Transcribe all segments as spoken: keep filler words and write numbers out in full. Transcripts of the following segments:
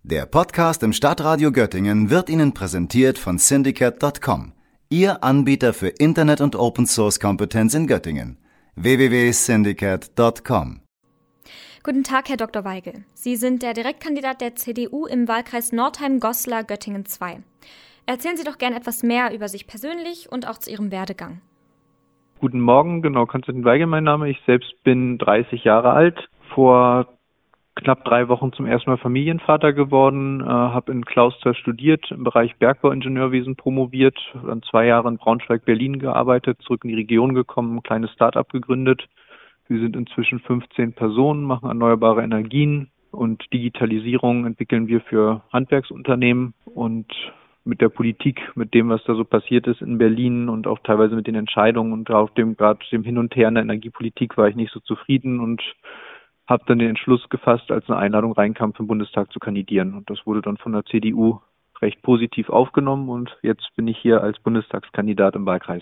Der Podcast im Stadtradio Göttingen wird Ihnen präsentiert von Syndicate Punkt com, Ihr Anbieter für Internet- und Open-Source-Kompetenz in Göttingen. w w w punkt syndicate punkt com. Guten Tag, Herr Doktor Weigel. Sie sind der Direktkandidat der C D U im Wahlkreis Nordheim-Goslar Göttingen zwei. Erzählen Sie doch gern etwas mehr über sich persönlich und auch zu Ihrem Werdegang. Guten Morgen, genau, Konstantin Weigel mein Name. Ich selbst bin dreißig Jahre alt. Vor knapp drei Wochen zum ersten Mal Familienvater geworden, äh, habe in Clausthal studiert, im Bereich Bergbauingenieurwesen promoviert, dann zwei Jahre in Braunschweig, Berlin gearbeitet, zurück in die Region gekommen, ein kleines Start-up gegründet. Wir sind inzwischen fünfzehn Personen, machen erneuerbare Energien und Digitalisierung entwickeln wir für Handwerksunternehmen. Und mit der Politik, mit dem, was da so passiert ist in Berlin und auch teilweise mit den Entscheidungen und auf dem gerade dem Hin und Her in der Energiepolitik war ich nicht so zufrieden und habe dann den Entschluss gefasst, als eine Einladung reinkam, für den Bundestag zu kandidieren. Und das wurde dann von der C D U recht positiv aufgenommen und jetzt bin ich hier als Bundestagskandidat im Wahlkreis.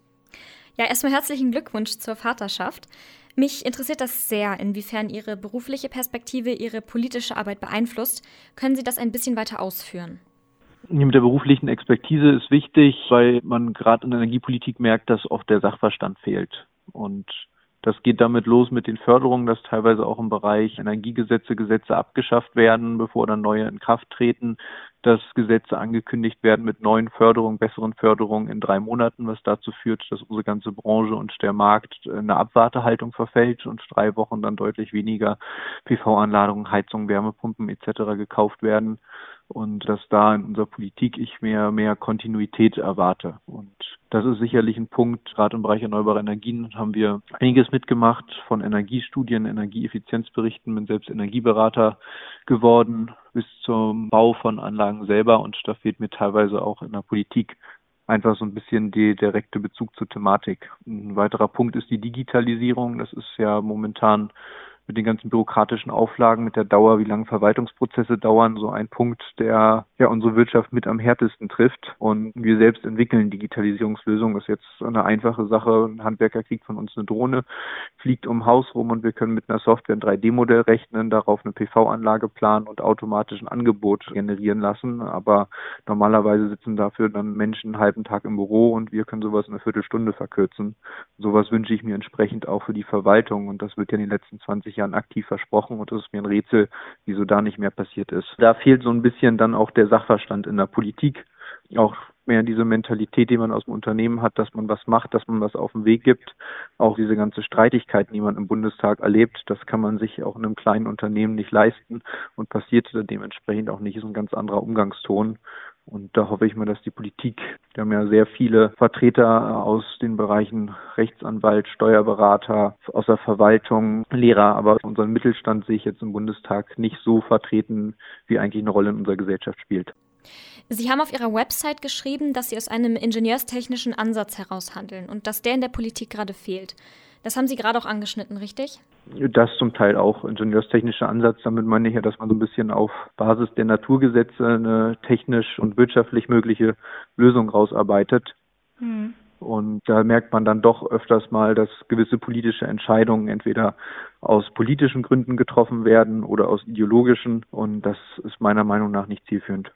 Ja, erstmal herzlichen Glückwunsch zur Vaterschaft. Mich interessiert das sehr, inwiefern Ihre berufliche Perspektive Ihre politische Arbeit beeinflusst. Können Sie das ein bisschen weiter ausführen? Mit der beruflichen Expertise ist wichtig, weil man gerade in der Energiepolitik merkt, dass oft der Sachverstand fehlt. Und das geht damit los mit den Förderungen, dass teilweise auch im Bereich Energiegesetze Gesetze abgeschafft werden, bevor dann neue in Kraft treten, dass Gesetze angekündigt werden mit neuen Förderungen, besseren Förderungen in drei Monaten, was dazu führt, dass unsere ganze Branche und der Markt in eine Abwartehaltung verfällt und drei Wochen dann deutlich weniger P V-Anladungen, Heizungen, Wärmepumpen et cetera gekauft werden. Und dass da in unserer Politik ich mehr, mehr Kontinuität erwarte. Und das ist sicherlich ein Punkt. Gerade im Bereich erneuerbare Energien haben wir einiges mitgemacht, von Energiestudien, Energieeffizienzberichten, bin selbst Energieberater geworden, bis zum Bau von Anlagen selber. Und da fehlt mir teilweise auch in der Politik einfach so ein bisschen der direkte Bezug zur Thematik. Ein weiterer Punkt ist die Digitalisierung. Das ist ja momentan mit den ganzen bürokratischen Auflagen, mit der Dauer, wie lange Verwaltungsprozesse dauern, so ein Punkt, der ja unsere Wirtschaft mit am härtesten trifft. Und wir selbst entwickeln Digitalisierungslösungen. Das ist jetzt eine einfache Sache. Ein Handwerker kriegt von uns eine Drohne, fliegt um Haus rum und wir können mit einer Software ein drei D Modell rechnen, darauf eine P V-Anlage planen und automatisch ein Angebot generieren lassen. Aber normalerweise sitzen dafür dann Menschen einen halben Tag im Büro und wir können sowas in einer Viertelstunde verkürzen. Sowas wünsche ich mir entsprechend auch für die Verwaltung und das wird ja in den letzten zwanzig Jahren aktiv versprochen und es ist mir ein Rätsel, wieso da nicht mehr passiert ist. Da fehlt so ein bisschen dann auch der Sachverstand in der Politik, auch mehr diese Mentalität, die man aus dem Unternehmen hat, dass man was macht, dass man was auf den Weg gibt. Auch diese ganze Streitigkeiten, die man im Bundestag erlebt, das kann man sich auch in einem kleinen Unternehmen nicht leisten und passiert dementsprechend auch nicht. Ist ein ganz anderer Umgangston. Und da hoffe ich mal, dass die Politik, wir haben ja sehr viele Vertreter aus den Bereichen Rechtsanwalt, Steuerberater, aus der Verwaltung, Lehrer, aber unseren Mittelstand sehe ich jetzt im Bundestag nicht so vertreten, wie eigentlich eine Rolle in unserer Gesellschaft spielt. Sie haben auf Ihrer Website geschrieben, dass Sie aus einem ingenieurstechnischen Ansatz heraus handeln und dass der in der Politik gerade fehlt. Das haben Sie gerade auch angeschnitten, richtig? Das zum Teil auch. Ingenieurstechnischer Ansatz, damit meine ich ja, dass man so ein bisschen auf Basis der Naturgesetze eine technisch und wirtschaftlich mögliche Lösung rausarbeitet. Mhm. Und da merkt man dann doch öfters mal, dass gewisse politische Entscheidungen entweder aus politischen Gründen getroffen werden oder aus ideologischen. Und das ist meiner Meinung nach nicht zielführend.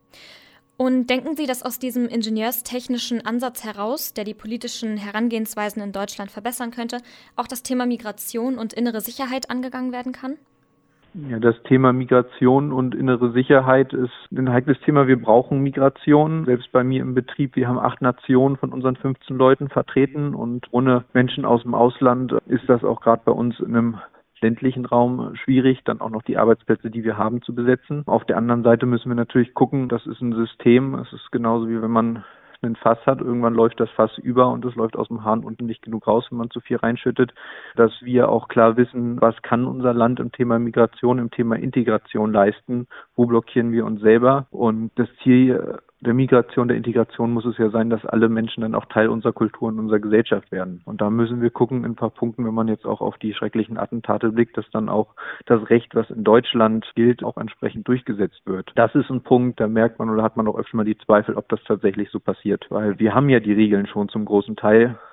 Und denken Sie, dass aus diesem ingenieurstechnischen Ansatz heraus, der die politischen Herangehensweisen in Deutschland verbessern könnte, auch das Thema Migration und innere Sicherheit angegangen werden kann? Ja, das Thema Migration und innere Sicherheit ist ein heikles Thema. Wir brauchen Migration. Selbst bei mir im Betrieb, wir haben acht Nationen von unseren fünfzehn Leuten vertreten und ohne Menschen aus dem Ausland ist das auch gerade bei uns in einem ländlichen Raum schwierig, dann auch noch die Arbeitsplätze, die wir haben, zu besetzen. Auf der anderen Seite müssen wir natürlich gucken, das ist ein System, es ist genauso wie wenn man ein Fass hat, irgendwann läuft das Fass über und es läuft aus dem Hahn unten nicht genug raus, wenn man zu viel reinschüttet, dass wir auch klar wissen, was kann unser Land im Thema Migration, im Thema Integration leisten, wo blockieren wir uns selber und das Ziel der Migration, der Integration muss es ja sein, dass alle Menschen dann auch Teil unserer Kultur und unserer Gesellschaft werden. Und da müssen wir gucken in ein paar Punkten, wenn man jetzt auch auf die schrecklichen Attentate blickt, dass dann auch das Recht, was in Deutschland gilt, auch entsprechend durchgesetzt wird. Das ist ein Punkt, da merkt man oder hat man auch öfter mal die Zweifel, ob das tatsächlich so passiert. Weil wir haben ja die Regeln schon zum großen Teil.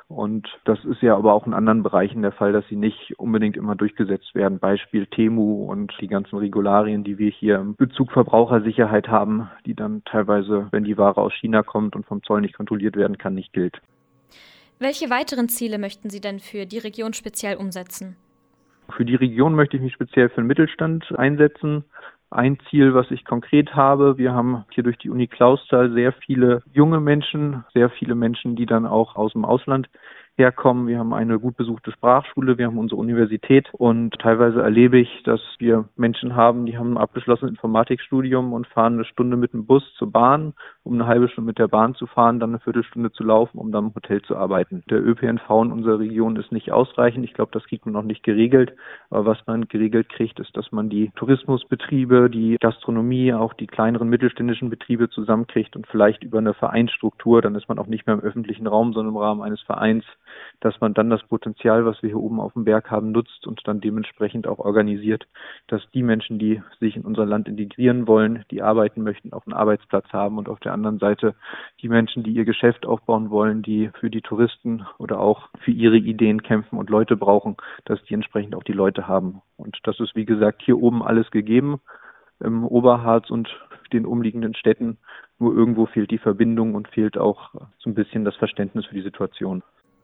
Und das ist ja aber auch in anderen Bereichen der Fall, dass sie nicht unbedingt immer durchgesetzt werden. Beispiel Temu und die ganzen Regularien, die wir hier im Bezug Verbrauchersicherheit haben, die dann teilweise, wenn die Ware aus China kommt und vom Zoll nicht kontrolliert werden kann, nicht gilt. Welche weiteren Ziele möchten Sie denn für die Region speziell umsetzen? Für die Region möchte ich mich speziell für den Mittelstand einsetzen. Ein Ziel, was ich konkret habe, wir haben hier durch die Uni Clausthal sehr viele junge Menschen, sehr viele Menschen, die dann auch aus dem Ausland herkommen. Wir haben eine gut besuchte Sprachschule, wir haben unsere Universität und teilweise erlebe ich, dass wir Menschen haben, die haben ein abgeschlossenes Informatikstudium und fahren eine Stunde mit dem Bus zur Bahn, um eine halbe Stunde mit der Bahn zu fahren, dann eine Viertelstunde zu laufen, um dann im Hotel zu arbeiten. Der Ö P N V in unserer Region ist nicht ausreichend. Ich glaube, das kriegt man noch nicht geregelt. Aber was man geregelt kriegt, ist, dass man die Tourismusbetriebe, die Gastronomie, auch die kleineren mittelständischen Betriebe zusammenkriegt und vielleicht über eine Vereinsstruktur, dann ist man auch nicht mehr im öffentlichen Raum, sondern im Rahmen eines Vereins, dass man dann das Potenzial, was wir hier oben auf dem Berg haben, nutzt und dann dementsprechend auch organisiert, dass die Menschen, die sich in unser Land integrieren wollen, die arbeiten möchten, auch einen Arbeitsplatz haben und auf der anderen Seite die Menschen, die ihr Geschäft aufbauen wollen, die für die Touristen oder auch für ihre Ideen kämpfen und Leute brauchen, dass die entsprechend auch die Leute haben. Und das ist, wie gesagt, hier oben alles gegeben, im Oberharz und den umliegenden Städten. Nur irgendwo fehlt die Verbindung und fehlt auch so ein bisschen das Verständnis für die Situation.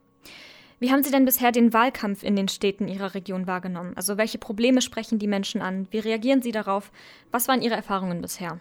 Wie haben Sie denn bisher den Wahlkampf in den Städten Ihrer Region wahrgenommen? Also welche Probleme sprechen die Menschen an? Wie reagieren Sie darauf? Was waren Ihre Erfahrungen bisher?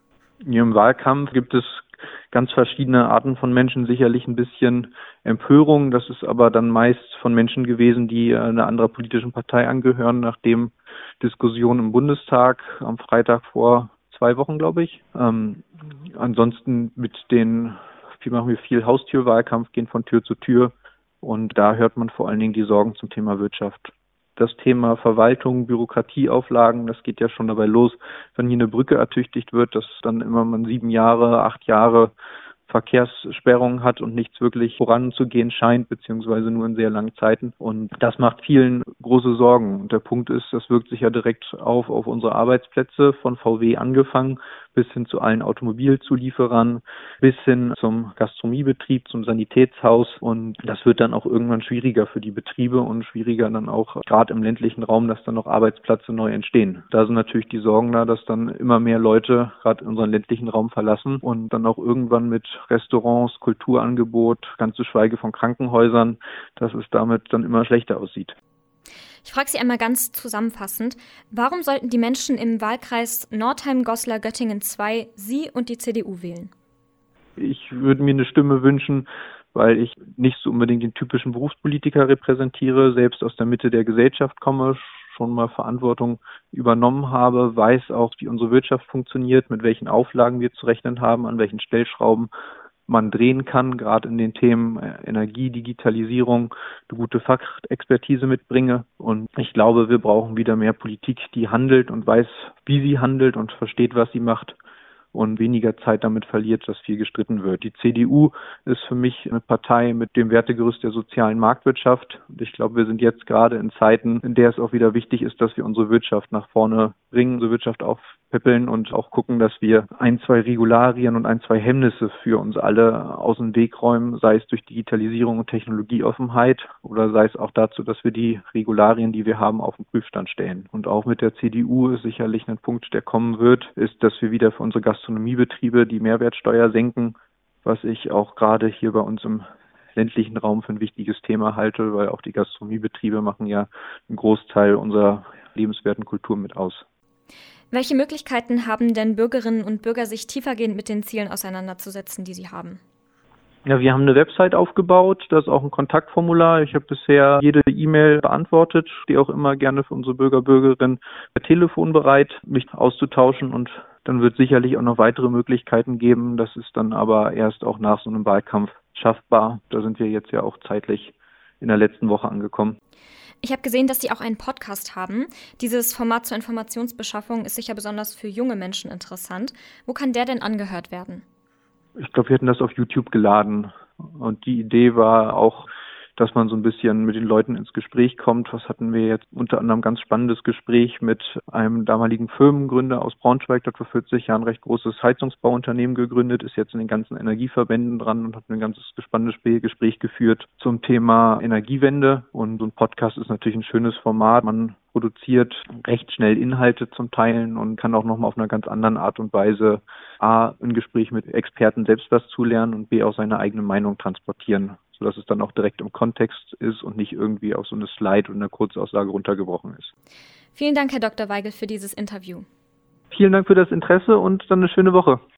Im Wahlkampf gibt es ganz verschiedene Arten von Menschen, sicherlich ein bisschen Empörung. Das ist aber dann meist von Menschen gewesen, die einer anderen politischen Partei angehören, nachdem Diskussionen im Bundestag am Freitag vor zwei Wochen, glaube ich. Ähm, ansonsten mit den, wir machen wir viel Haustürwahlkampf, gehen von Tür zu Tür. Und da hört man vor allen Dingen die Sorgen zum Thema Wirtschaft. Das Thema Verwaltung, Bürokratieauflagen, das geht ja schon dabei los, wenn hier eine Brücke ertüchtigt wird, dass dann immer man sieben Jahre, acht Jahre Verkehrssperrungen hat und nichts wirklich voranzugehen scheint, beziehungsweise nur in sehr langen Zeiten. Und das macht vielen große Sorgen. Und der Punkt ist, das wirkt sich ja direkt auf, auf unsere Arbeitsplätze, von V W angefangen, bis hin zu allen Automobilzulieferern, bis hin zum Gastronomiebetrieb, zum Sanitätshaus. Und das wird dann auch irgendwann schwieriger für die Betriebe und schwieriger dann auch gerade im ländlichen Raum, dass dann noch Arbeitsplätze neu entstehen. Da sind natürlich die Sorgen da, dass dann immer mehr Leute gerade unseren ländlichen Raum verlassen und dann auch irgendwann mit Restaurants, Kulturangebot, ganz zu schweigen von Krankenhäusern, dass es damit dann immer schlechter aussieht. Ich frage Sie einmal ganz zusammenfassend, warum sollten die Menschen im Wahlkreis Northeim-Goslar-Göttingen zwei Sie und die C D U wählen? Ich würde mir eine Stimme wünschen, weil ich nicht so unbedingt den typischen Berufspolitiker repräsentiere, selbst aus der Mitte der Gesellschaft komme, schon mal Verantwortung übernommen habe, weiß auch, wie unsere Wirtschaft funktioniert, mit welchen Auflagen wir zu rechnen haben, an welchen Stellschrauben man drehen kann, gerade in den Themen Energie, Digitalisierung, eine gute Fachexpertise mitbringe. Und ich glaube, wir brauchen wieder mehr Politik, die handelt und weiß, wie sie handelt und versteht, was sie macht und weniger Zeit damit verliert, dass viel gestritten wird. Die C D U ist für mich eine Partei mit dem Wertegerüst der sozialen Marktwirtschaft. Und ich glaube, wir sind jetzt gerade in Zeiten, in der es auch wieder wichtig ist, dass wir unsere Wirtschaft nach vorne bringen, unsere Wirtschaft aufpäppeln und auch gucken, dass wir ein, zwei Regularien und ein, zwei Hemmnisse für uns alle aus dem Weg räumen, sei es durch Digitalisierung und Technologieoffenheit oder sei es auch dazu, dass wir die Regularien, die wir haben, auf den Prüfstand stellen. Und auch mit der C D U ist sicherlich ein Punkt, der kommen wird, ist, dass wir wieder für unsere Gastronomiebetriebe die Mehrwertsteuer senken, was ich auch gerade hier bei uns im ländlichen Raum für ein wichtiges Thema halte, weil auch die Gastronomiebetriebe machen ja einen Großteil unserer lebenswerten Kultur mit aus. Welche Möglichkeiten haben denn Bürgerinnen und Bürger, sich tiefergehend mit den Zielen auseinanderzusetzen, die sie haben? Ja, wir haben eine Website aufgebaut, da ist auch ein Kontaktformular. Ich habe bisher jede E-Mail beantwortet, stehe auch immer gerne für unsere Bürger, Bürgerinnen per Telefon bereit, mich auszutauschen und dann wird sicherlich auch noch weitere Möglichkeiten geben. Das ist dann aber erst auch nach so einem Wahlkampf schaffbar. Da sind wir jetzt ja auch zeitlich in der letzten Woche angekommen. Ich habe gesehen, dass Sie auch einen Podcast haben. Dieses Format zur Informationsbeschaffung ist sicher besonders für junge Menschen interessant. Wo kann der denn angehört werden? Ich glaube, wir hatten das auf YouTube geladen. Und die Idee war auch, dass man so ein bisschen mit den Leuten ins Gespräch kommt. Was hatten wir jetzt? Unter anderem ein ganz spannendes Gespräch mit einem damaligen Firmengründer aus Braunschweig, der hat vor vierzig Jahren ein recht großes Heizungsbauunternehmen gegründet, ist jetzt in den ganzen Energieverbänden dran und hat ein ganz spannendes Gespräch geführt zum Thema Energiewende. Und so ein Podcast ist natürlich ein schönes Format. Man produziert recht schnell Inhalte zum Teilen und kann auch nochmal auf einer ganz anderen Art und Weise A, ein Gespräch mit Experten selbst was zulernen und B, auch seine eigene Meinung transportieren, sodass es dann auch direkt im Kontext ist und nicht irgendwie auf so eine Slide und eine Kurzaussage runtergebrochen ist. Vielen Dank, Herr Doktor Weigel, für dieses Interview. Vielen Dank für das Interesse und dann eine schöne Woche.